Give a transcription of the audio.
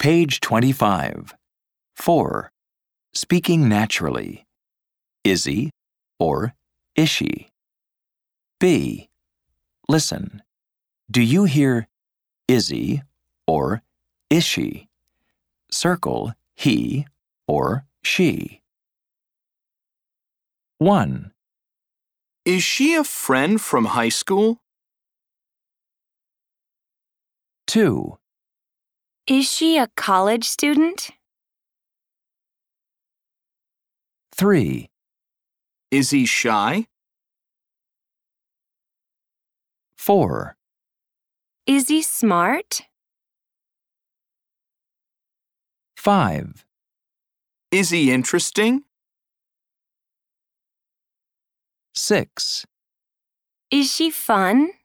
Page 25. 4. Speaking naturally. Is he or is she? B. Listen. Do you hear is he or is she? Circle he or she. 1. Is she a friend from high school? 2. Is she a college student? 3. Is he shy? 4. Is he smart? 5. Is he interesting? 6. Is she fun?